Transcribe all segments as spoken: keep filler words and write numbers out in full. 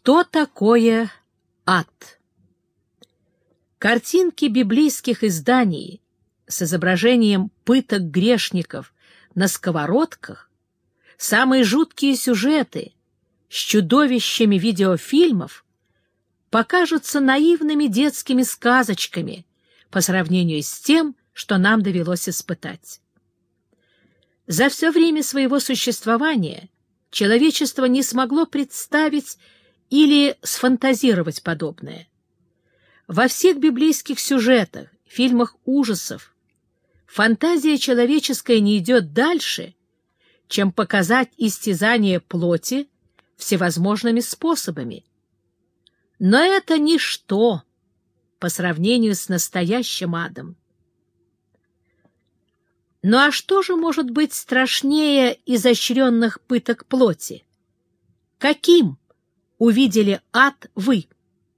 Что такое ад? Картинки библейских изданий с изображением пыток грешников на сковородках, самые жуткие сюжеты с чудовищами видеофильмов покажутся наивными детскими сказочками по сравнению с тем, что нам довелось испытать. За все время своего существования человечество не смогло представить или сфантазировать подобное. Во всех библейских сюжетах, фильмах ужасов фантазия человеческая не идет дальше, чем показать истязание плоти всевозможными способами. Но это ничто по сравнению с настоящим адом. Ну а что же может быть страшнее изощренных пыток плоти? Каким увидели ад вы?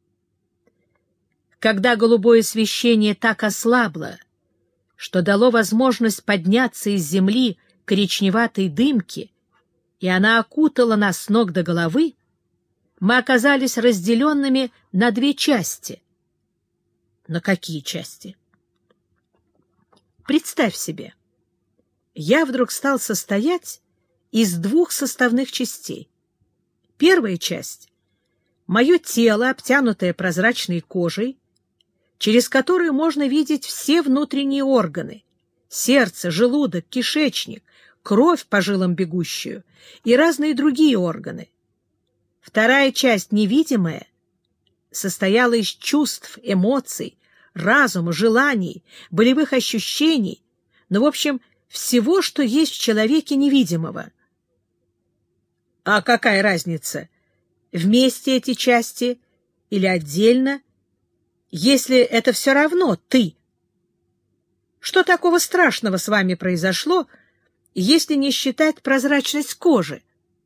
Когда голубое освещение так ослабло, что дало возможность подняться из земли коричневатой дымки, и она окутала нас с ног до головы, мы оказались разделенными на две части. На какие части? Представь себе, я вдруг стал состоять из двух составных частей. Первая часть — мое тело, обтянутое прозрачной кожей, через которую можно видеть все внутренние органы — сердце, желудок, кишечник, кровь по жилам бегущую и разные другие органы. Вторая часть, невидимая, состояла из чувств, эмоций, разума, желаний, болевых ощущений, ну, в общем, всего, что есть в человеке невидимого. А какая разница, вместе эти части или отдельно, если это все равно ты? Что такого страшного с вами произошло, если не считать прозрачность кожи?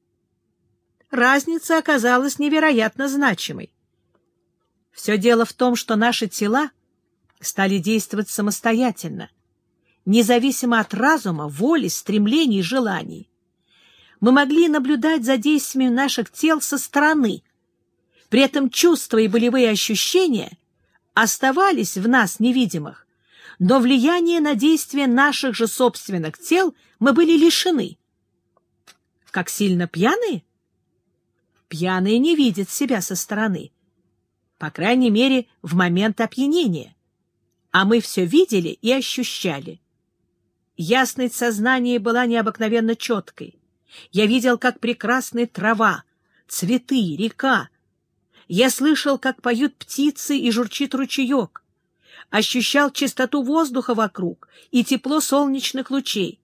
Разница оказалась невероятно значимой. Все дело в том, что наши тела стали действовать самостоятельно, независимо от разума, воли, стремлений и желаний. Мы могли наблюдать за действиями наших тел со стороны. При этом чувства и болевые ощущения оставались в нас невидимых, но влияния на действия наших же собственных тел мы были лишены. Как сильно пьяные? Пьяные не видят себя со стороны, по крайней мере, в момент опьянения. А мы все видели и ощущали. Ясность сознания была необыкновенно четкой. Я видел, как прекрасны трава, цветы, река. Я слышал, как поют птицы и журчит ручеек. Ощущал чистоту воздуха вокруг и тепло солнечных лучей.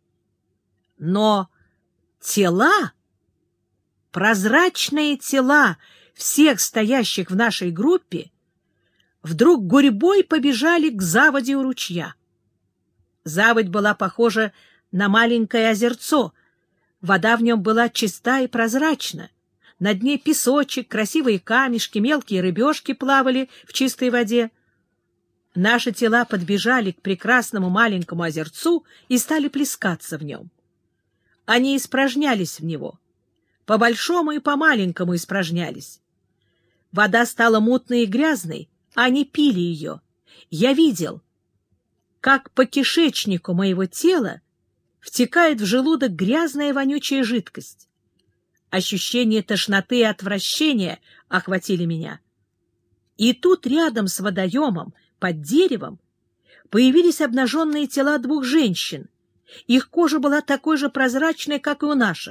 Но тела, прозрачные тела всех стоящих в нашей группе, вдруг гурьбой побежали к заводе у ручья. Заводь была похожа на маленькое озерцо. Вода в нем была чиста и прозрачна. На дне песочек, красивые камешки, мелкие рыбешки плавали в чистой воде. Наши тела подбежали к прекрасному маленькому озерцу и стали плескаться в нем. Они испражнялись в него. По большому и по маленькому испражнялись. Вода стала мутной и грязной, а они пили ее. Я видел, как по кишечнику моего тела втекает в желудок грязная вонючая жидкость. Ощущение тошноты и отвращения охватили меня. И тут рядом с водоемом, под деревом, появились обнаженные тела двух женщин. Их кожа была такой же прозрачной, как и у наших.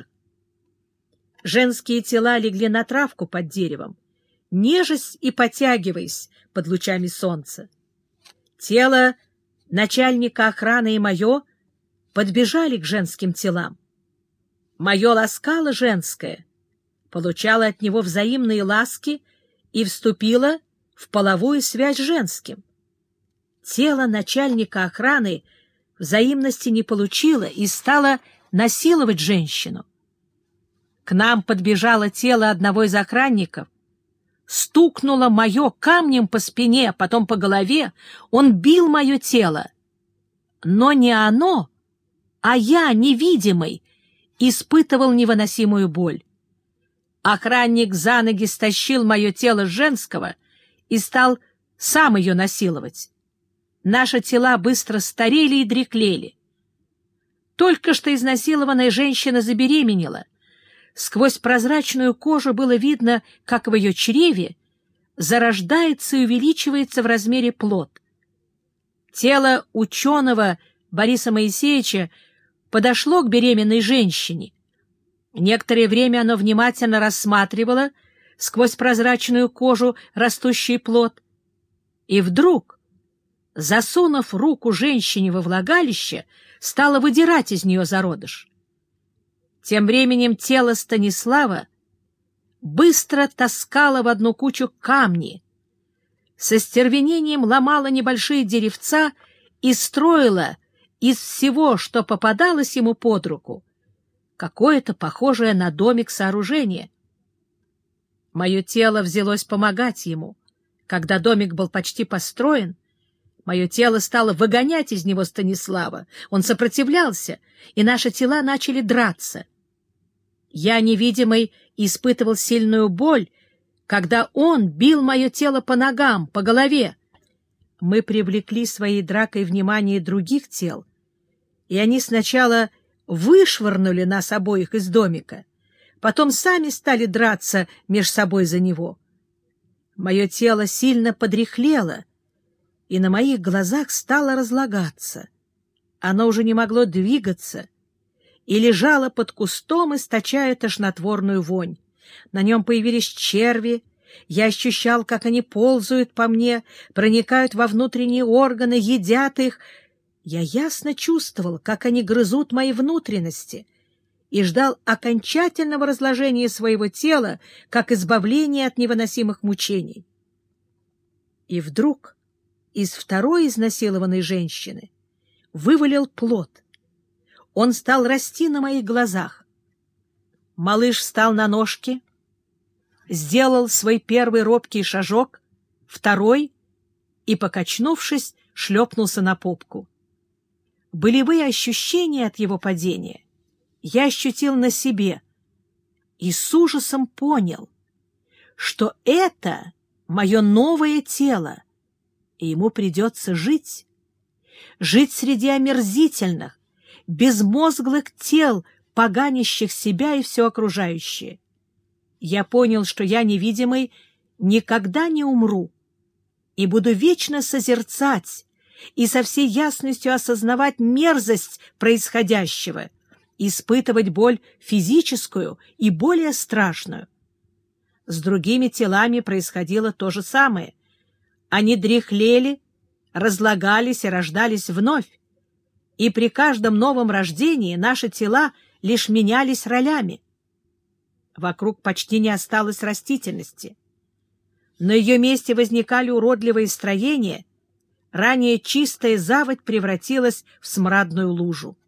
Женские тела легли на травку под деревом, нежась и потягиваясь под лучами солнца. Тело начальника охраны и мое подбежали к женским телам. Мое ласкало женское, получало от него взаимные ласки и вступило в половую связь с женским. Тело начальника охраны взаимности не получило и стало насиловать женщину. К нам подбежало тело одного из охранников, стукнуло мое камнем по спине, потом по голове. Он бил мое тело. Но не оно, а я, невидимый, испытывал невыносимую боль. Охранник за ноги стащил мое тело женского и стал сам ее насиловать. Наши тела быстро старели и дреклели. Только что изнасилованная женщина забеременела. Сквозь прозрачную кожу было видно, как в ее чреве зарождается и увеличивается в размере плод. Тело ученого Бориса Моисеевича подошло к беременной женщине. Некоторое время оно внимательно рассматривало сквозь прозрачную кожу растущий плод. И вдруг, засунув руку женщине во влагалище, стало выдирать из нее зародыш. Тем временем тело Станислава быстро таскало в одну кучу камни, со стервенением ломало небольшие деревца и строило из всего, что попадалось ему под руку, какое-то похожее на домик сооружение. Мое тело взялось помогать ему. Когда домик был почти построен, мое тело стало выгонять из него Станислава. Он сопротивлялся, и наши тела начали драться. Я, невидимый, испытывал сильную боль, когда он бил мое тело по ногам, по голове. Мы привлекли своей дракой внимание других тел, и они сначала вышвырнули нас обоих из домика, потом сами стали драться меж собой за него. Мое тело сильно подряхлело, и на моих глазах стало разлагаться. Оно уже не могло двигаться и лежало под кустом, источая тошнотворную вонь. На нем появились черви. Я ощущал, как они ползают по мне, проникают во внутренние органы, едят их. Я ясно чувствовал, как они грызут мои внутренности, и ждал окончательного разложения своего тела, как избавления от невыносимых мучений. И вдруг из второй изнасилованной женщины вывалил плод. Он стал расти на моих глазах. Малыш встал на ножки, сделал свой первый робкий шажок, второй, и, покачнувшись, шлепнулся на попку. Болевые ощущения от его падения я ощутил на себе и с ужасом понял, что это мое новое тело, и ему придется жить, жить среди омерзительных, безмозглых тел, поганящих себя и все окружающее. Я понял, что я, невидимый, никогда не умру и буду вечно созерцать и со всей ясностью осознавать мерзость происходящего, испытывать боль физическую и более страшную. С другими телами происходило то же самое. Они дряхлели, разлагались и рождались вновь, и при каждом новом рождении наши тела лишь менялись ролями. Вокруг почти не осталось растительности. На ее месте возникали уродливые строения, ранее чистая заводь превратилась в смрадную лужу.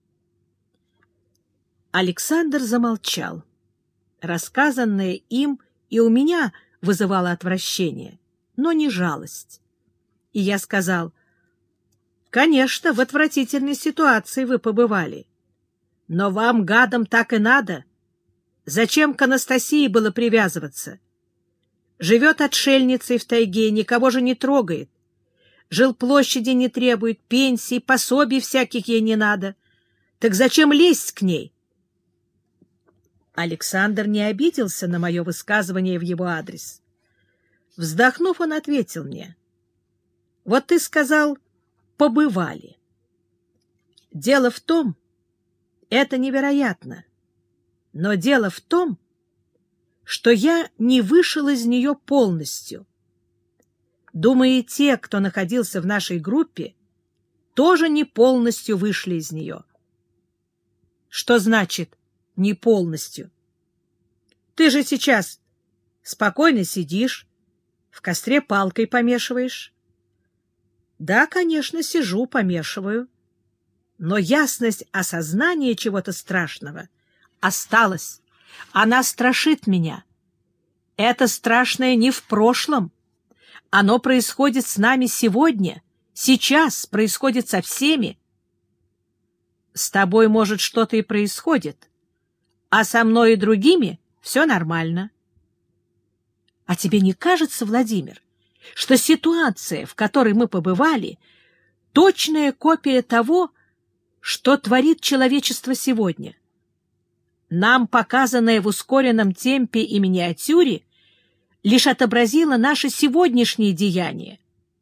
Александр замолчал. Рассказанное им и у меня вызывало отвращение, но не жалость. И я сказал: «Конечно, в отвратительной ситуации вы побывали. Но вам, гадам, так и надо. Зачем к Анастасии было привязываться? Живет отшельницей в тайге, никого же не трогает. Жилплощади не требует, пенсий, пособий всяких ей не надо. Так зачем лезть к ней?» Александр не обиделся на мое высказывание в его адрес. Вздохнув, он ответил мне: «Вот ты сказал, побывали. Дело в том, это невероятно, но дело в том, что я не вышел из нее полностью. Думаю, и те, кто находился в нашей группе, тоже не полностью вышли из нее». «Что значит «не полностью»? Ты же сейчас спокойно сидишь, в костре палкой помешиваешь». «Да, конечно, сижу, помешиваю. Но ясность осознания чего-то страшного осталась. Она страшит меня. Это страшное не в прошлом. Оно происходит с нами сегодня, сейчас, происходит со всеми. С тобой, может, что-то и происходит, а со мной и другими Все нормально. А тебе не кажется, Владимир, что ситуация, в которой мы побывали, точная копия того, что творит человечество сегодня? Нам показанное в ускоренном темпе и миниатюре лишь отобразило наши сегодняшние деяния.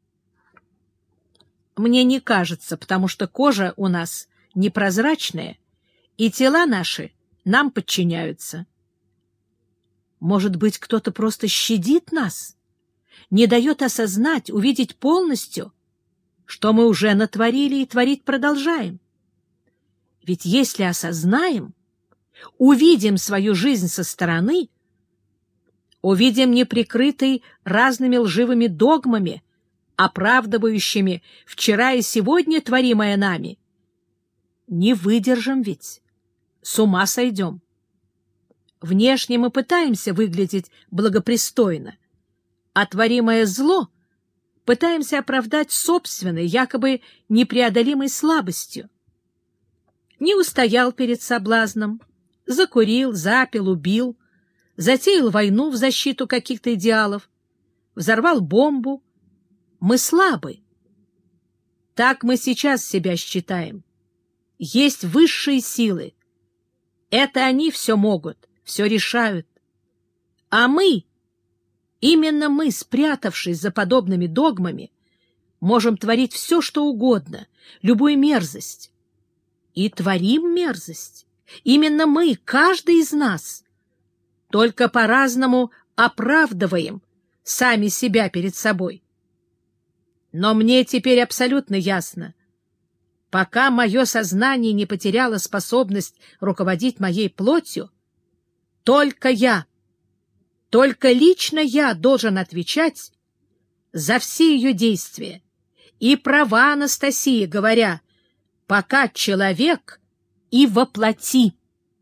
Мне не кажется, потому что кожа у нас непрозрачная, и тела наши нам подчиняются. Может быть, кто-то просто щадит нас, не дает осознать, увидеть полностью, что мы уже натворили и творить продолжаем. Ведь если осознаем, увидим свою жизнь со стороны, увидим неприкрытый разными лживыми догмами, оправдывающими вчера и сегодня творимое нами, не выдержим ведь, с ума сойдем. Внешне мы пытаемся выглядеть благопристойно, а творимое зло пытаемся оправдать собственной, якобы непреодолимой слабостью. Не устоял перед соблазном, закурил, запил, убил, затеял войну в защиту каких-то идеалов, взорвал бомбу. Мы слабы. Так мы сейчас себя считаем. Есть высшие силы. Это они все могут, все решают. А мы, именно мы, спрятавшись за подобными догмами, можем творить все, что угодно, любую мерзость. И творим мерзость. Именно мы, каждый из нас, только по-разному оправдываем сами себя перед собой. Но мне теперь абсолютно ясно, пока мое сознание не потеряло способность руководить моей плотью, только я, только лично я должен отвечать за все ее действия. И права Анастасии, говоря, пока человек и воплоти.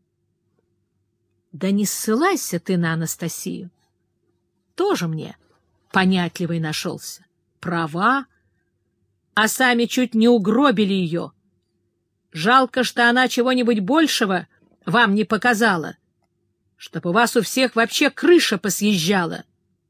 Да не ссылайся ты на Анастасию. Тоже мне понятливый нашелся. Права, а сами чуть не угробили ее. Жалко, что она чего-нибудь большего вам не показала, чтобы у вас у всех вообще крыша посъезжала.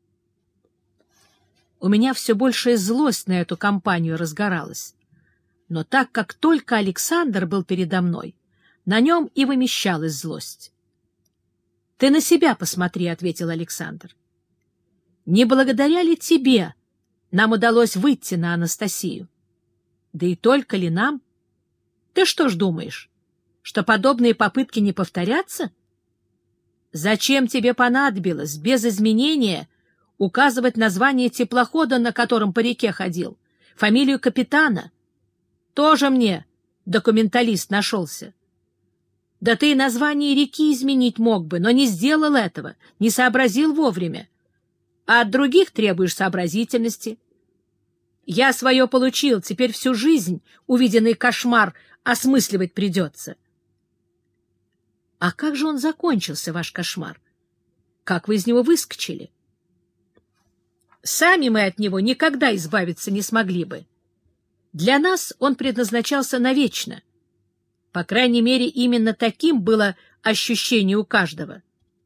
У меня все большая злость на эту компанию разгоралась. Но так как только Александр был передо мной, на нем и вымещалась злость. — Ты на себя посмотри, — ответил Александр. — Не благодаря ли тебе нам удалось выйти на Анастасию? Да и только ли нам? Ты что ж думаешь, что подобные попытки не повторятся? Зачем тебе понадобилось без изменения указывать название теплохода, на котором по реке ходил, фамилию капитана? Тоже мне документалист нашелся. Да ты и название реки изменить мог бы, но не сделал этого, не сообразил вовремя. А от других требуешь сообразительности. Я свое получил, теперь всю жизнь увиденный кошмар осмысливать придется. А как же он закончился, ваш кошмар? Как вы из него выскочили? Сами мы от него никогда избавиться не смогли бы. Для нас он предназначался навечно. По крайней мере, именно таким было ощущение у каждого.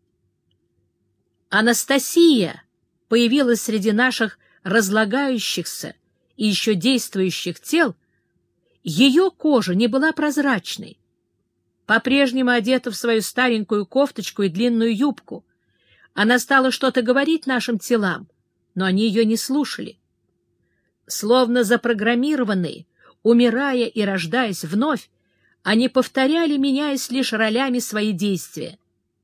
Анастасия появилась среди наших разлагающихся и еще действующих тел. Ее кожа не была прозрачной. По-прежнему одета в свою старенькую кофточку и длинную юбку. Она стала что-то говорить нашим телам, но они ее не слушали. Словно запрограммированные, умирая и рождаясь вновь, они повторяли, меняясь лишь ролями, свои действия.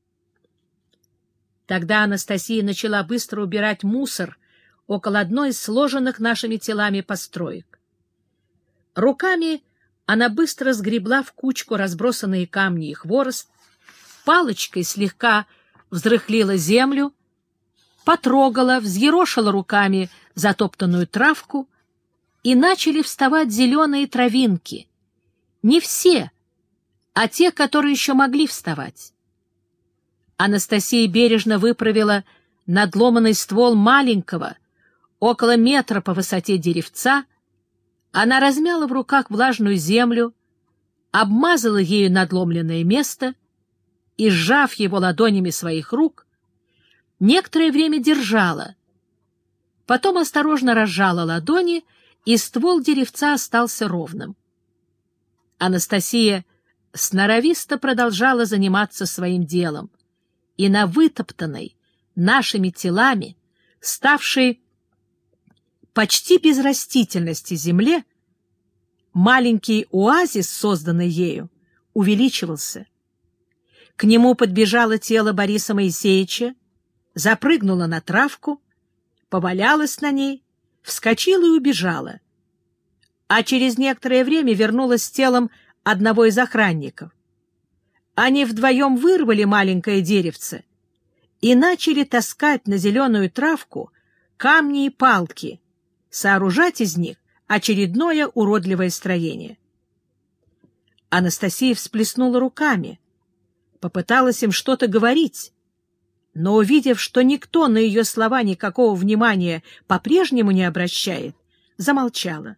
Тогда Анастасия начала быстро убирать мусор около одной из сложенных нашими телами построек. Руками она быстро сгребла в кучку разбросанные камни и хворост, палочкой слегка взрыхлила землю, потрогала, взъерошила руками затоптанную травку, и начали вставать зеленые травинки. Не все, а те, которые еще могли вставать. Анастасия бережно выправила надломанный ствол маленького, около метра по высоте деревца. Она размяла в руках влажную землю, обмазала ею надломленное место и, сжав его ладонями своих рук, некоторое время держала, потом осторожно разжала ладони, и ствол деревца остался ровным. Анастасия сноровисто продолжала заниматься своим делом, и на вытоптанной нашими телами, ставшей почти без растительности земле, маленький оазис, созданный ею, увеличивался. К нему подбежало тело Бориса Моисеевича, запрыгнуло на травку, повалялось на ней, вскочила и убежала, а через некоторое время вернулась с телом одного из охранников. Они вдвоем вырвали маленькое деревце и начали таскать на зеленую травку камни и палки, сооружать из них очередное уродливое строение. Анастасия всплеснула руками, попыталась им что-то говорить, но, увидев, что никто на ее слова никакого внимания по-прежнему не обращает, замолчала.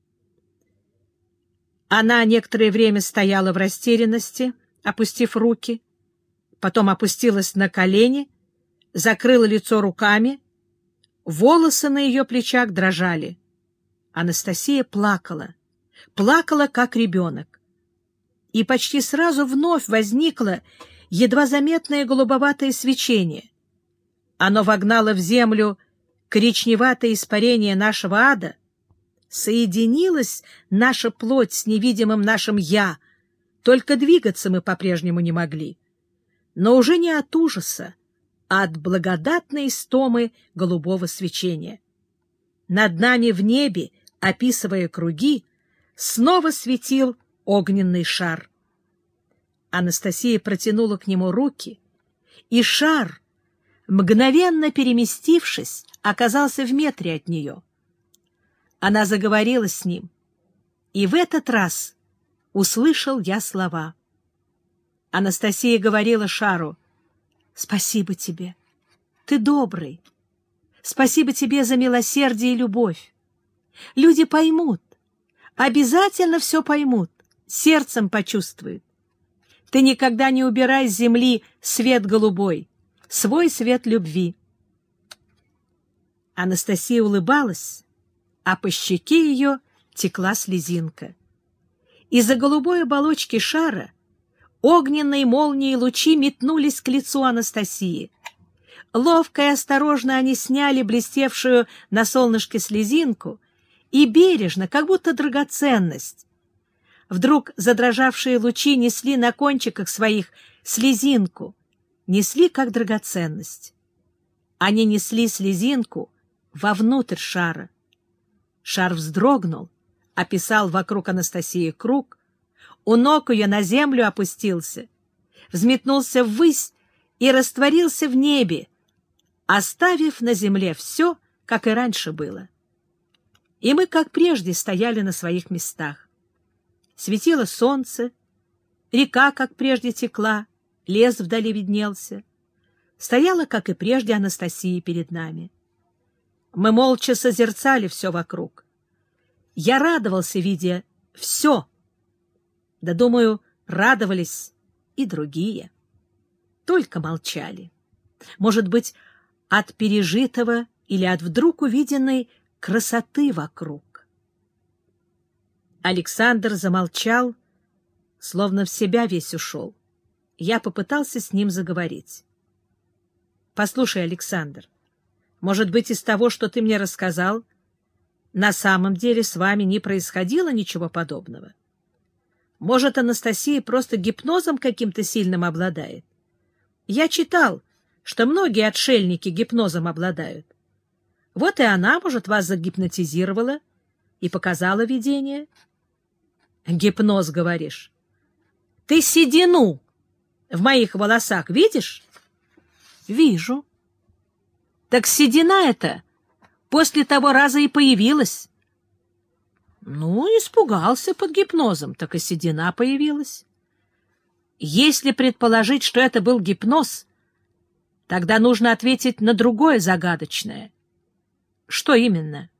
Она некоторое время стояла в растерянности, опустив руки, потом опустилась на колени, закрыла лицо руками, волосы на ее плечах дрожали. Анастасия плакала, плакала, как ребенок. И почти сразу вновь возникло едва заметное голубоватое свечение. Оно вогнало в землю коричневатое испарение нашего ада, соединилась наша плоть с невидимым нашим «я», только двигаться мы по-прежнему не могли, но уже не от ужаса, а от благодатной истомы голубого свечения. Над нами в небе, описывая круги, снова светил огненный шар. Анастасия протянула к нему руки, и шар, мгновенно переместившись, оказался в метре от нее. Она заговорила с ним, и в этот раз услышал я слова. Анастасия говорила шару: «Спасибо тебе, ты добрый. Спасибо тебе за милосердие и любовь. Люди поймут, обязательно все поймут, сердцем почувствуют. Ты никогда не убирай с земли свет голубой, свой свет любви». Анастасия улыбалась, а по щеке ее текла слезинка. Из-за голубой оболочки шара огненные молнии лучи метнулись к лицу Анастасии. Ловко и осторожно они сняли блестевшую на солнышке слезинку и бережно, как будто драгоценность. Вдруг задрожавшие лучи несли на кончиках своих слезинку, несли как драгоценность. Они несли слезинку вовнутрь шара. Шар вздрогнул, описал вокруг Анастасии круг, у ног ее на землю опустился, взметнулся ввысь и растворился в небе, оставив на земле все, как и раньше было. И мы, как прежде, стояли на своих местах. Светило солнце, река, как прежде, текла, лес вдали виднелся. Стояла, как и прежде, Анастасия перед нами. Мы молча созерцали все вокруг. Я радовался, видя все. Да, думаю, радовались и другие. Только молчали. Может быть, от пережитого или от вдруг увиденной красоты вокруг. Александр замолчал, словно в себя весь ушел. Я попытался с ним заговорить. «Послушай, Александр, может быть, из того, что ты мне рассказал, на самом деле с вами не происходило ничего подобного? Может, Анастасия просто гипнозом каким-то сильным обладает? Я читал, что многие отшельники гипнозом обладают. Вот и она, может, вас загипнотизировала и показала видение?» «Гипноз, говоришь? Ты седину в моих волосах видишь?» «Вижу». «Так седина эта после того раза и появилась». «Ну, испугался под гипнозом, так и седина появилась». «Если предположить, что это был гипноз, тогда нужно ответить на другое загадочное». «Что именно?»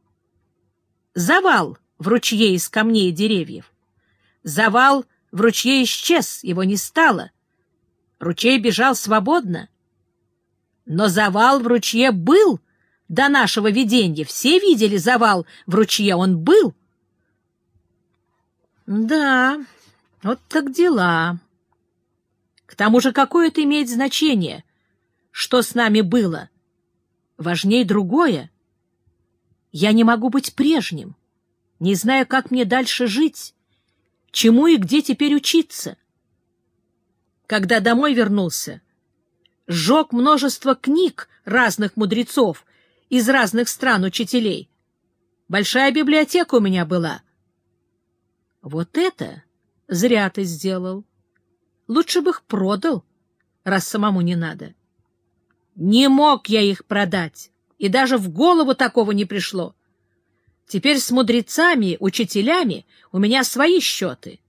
«Завал в ручье из камней и деревьев. Завал в ручье исчез, его не стало. Ручей бежал свободно. Но завал в ручье был до нашего видения. Все видели завал в ручье, он был. Да, вот так дела. К тому же какое это имеет значение, что с нами было? Важнее другое. Я не могу быть прежним, не знаю, как мне дальше жить, чему и где теперь учиться. Когда домой вернулся, сжег множество книг разных мудрецов из разных стран учителей. Большая библиотека у меня была. Вот это зря ты сделал. Лучше бы их продал, раз самому не надо. Не мог я их продать, и даже в голову такого не пришло. Теперь с мудрецами, учителями у меня свои счеты.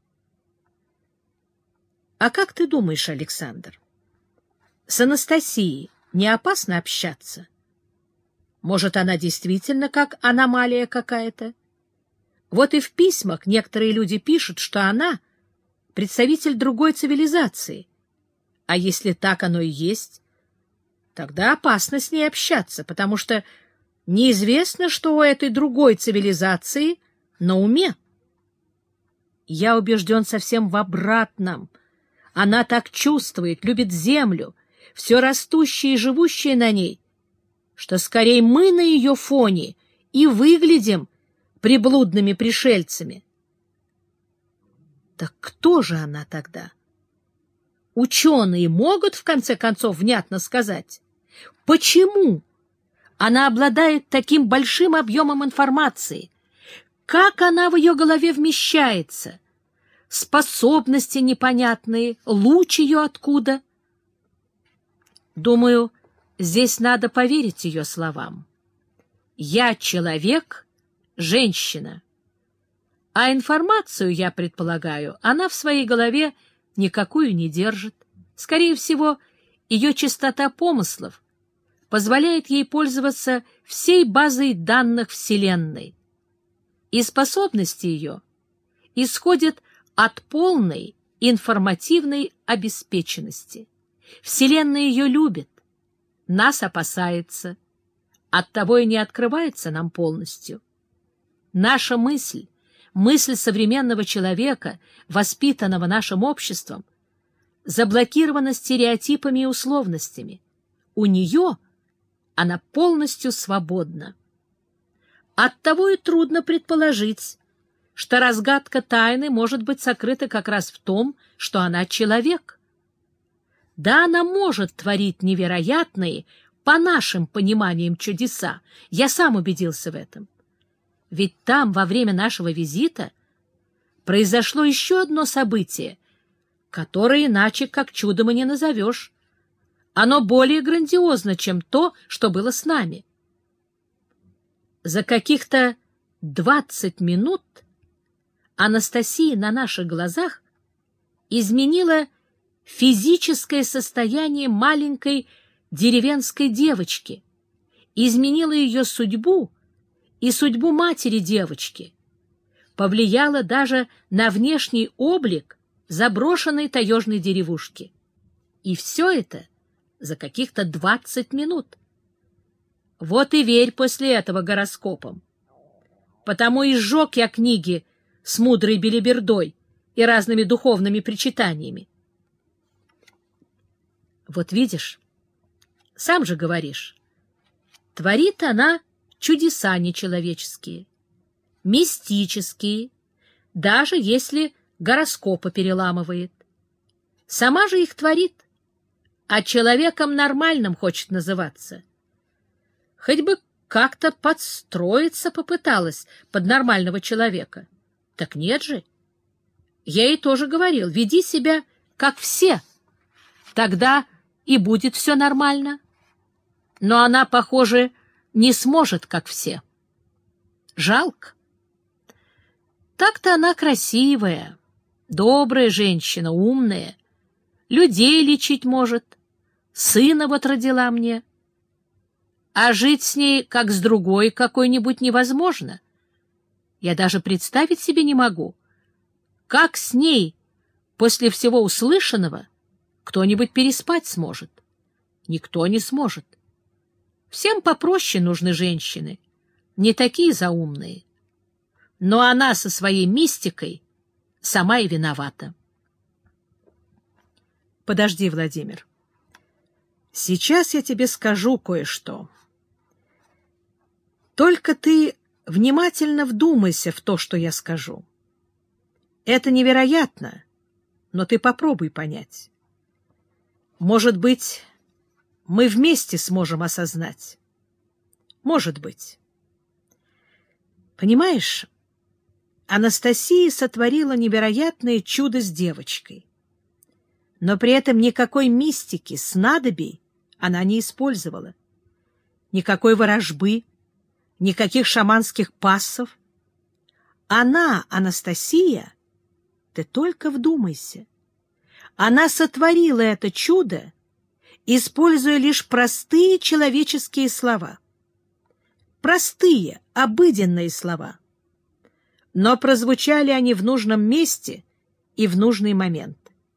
А как ты думаешь, Александр, с Анастасией не опасно общаться? Может, она действительно как аномалия какая-то? Вот и в письмах некоторые люди пишут, что она представитель другой цивилизации. А если так оно и есть, тогда опасно с ней общаться, потому что неизвестно, что у этой другой цивилизации на уме. Я убежден совсем в обратном. Она так чувствует, любит землю, все растущее и живущее на ней, что скорее мы на ее фоне и выглядим приблудными пришельцами. Так кто же она тогда? Ученые могут, в конце концов, внятно сказать, почему она обладает таким большим объемом информации, как она в ее голове вмещается, способности непонятные, луч ее откуда. Думаю, здесь надо поверить ее словам. Я человек, женщина. А информацию, я предполагаю, она в своей голове никакую не держит. Скорее всего, ее чистота помыслов позволяет ей пользоваться всей базой данных Вселенной. И способности ее исходят от полной информативной обеспеченности. Вселенная ее любит, нас опасается, оттого и не открывается нам полностью. Наша мысль, мысль современного человека, воспитанного нашим обществом, заблокирована стереотипами и условностями. У нее она полностью свободна. Оттого и трудно предположить, что разгадка тайны может быть сокрыта как раз в том, что она человек. Да, она может творить невероятные, по нашим пониманиям, чудеса. Я сам убедился в этом. Ведь там, во время нашего визита, произошло еще одно событие, которое иначе как чудом и не назовешь. Оно более грандиозно, чем то, что было с нами. За каких-то двадцать минут Анастасия на наших глазах изменила физическое состояние маленькой деревенской девочки, изменила ее судьбу и судьбу матери девочки, повлияла даже на внешний облик заброшенной таежной деревушки. И все это за каких-то двадцать минут. Вот и верь после этого гороскопам. Потому и сжег я книги с мудрой белибердой и разными духовными причитаниями. Вот видишь, сам же говоришь, творит она чудеса нечеловеческие, мистические, даже если гороскопы переламывает. Сама же их творит, а человеком нормальным хочет называться. Хоть бы как-то подстроиться попыталась под нормального человека. Так нет же. Я ей тоже говорил, веди себя как все, тогда и будет все нормально. Но она, похоже, не сможет, как все. Жалко. Так-то она красивая, добрая женщина, умная, людей лечить может, сына вот родила мне. А жить с ней, как с другой какой-нибудь, невозможно. Я даже представить себе не могу, как с ней после всего услышанного Кто-нибудь переспать сможет? Никто не сможет. Всем попроще нужны женщины, не такие заумные. Но она со своей мистикой сама и виновата. Подожди, Владимир. Сейчас я тебе скажу кое-что. Только ты внимательно вдумайся в то, что я скажу. Это невероятно, но ты попробуй понять. Может быть, мы вместе сможем осознать. Может быть. Понимаешь, Анастасия сотворила невероятное чудо с девочкой. Но при этом никакой мистики, снадобий она не использовала. Никакой ворожбы, никаких шаманских пассов. Она, Анастасия, ты только вдумайся, она сотворила это чудо, используя лишь простые человеческие слова. Простые, обыденные слова. Но прозвучали они в нужном месте и в нужный момент.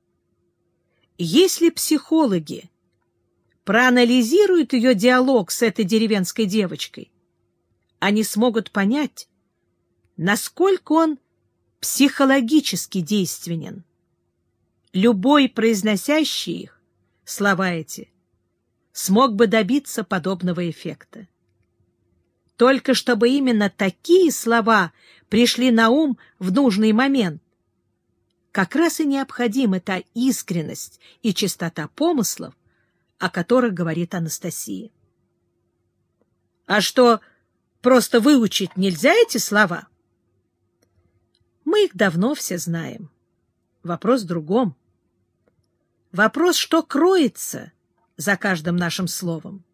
Если психологи проанализируют ее диалог с этой деревенской девочкой, они смогут понять, насколько он психологически действенен. Любой, произносящий их, слова эти, смог бы добиться подобного эффекта. Только чтобы именно такие слова пришли на ум в нужный момент, как раз и необходима та искренность и чистота помыслов, о которых говорит Анастасия. А что, просто выучить нельзя эти слова? Мы их давно все знаем. Вопрос в другом. Вопрос, что кроется за каждым нашим словом.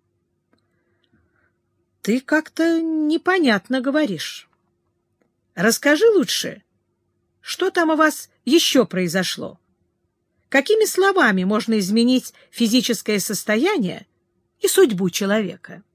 Ты как-то непонятно говоришь. Расскажи лучше, что там у вас еще произошло? Какими словами можно изменить физическое состояние и судьбу человека?